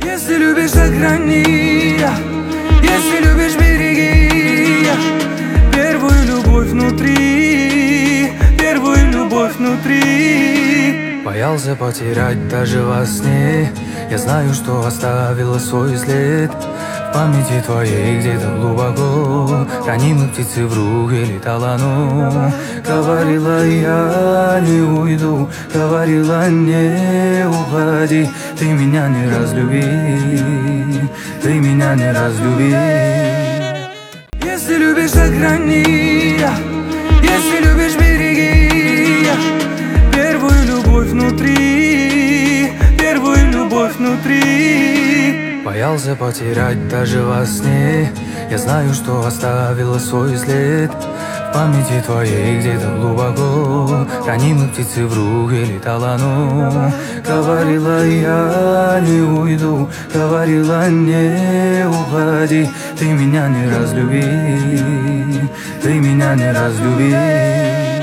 Если любишь, сохрани, если любишь, береги первую любовь внутри, первую любовь внутри. Боялся потерять даже во сне. Я знаю, что оставила свой след в памяти твоей где-то глубоко. Ранимой птицы в руке летала, но говорила я не уйду, говорила не уходи. Ты меня не разлюби, ты меня не разлюби. Если любишь, сохрани, если любишь, береги первую любовь внутри, первую любовь внутри. Боялся потерять даже во сне. Я знаю, что оставила свой след в памяти твоей где-то глубоко. Ранимой птицы в руке летала, но говорила я не уйду, говорила не уходи. Ты меня не разлюби, ты меня не разлюби.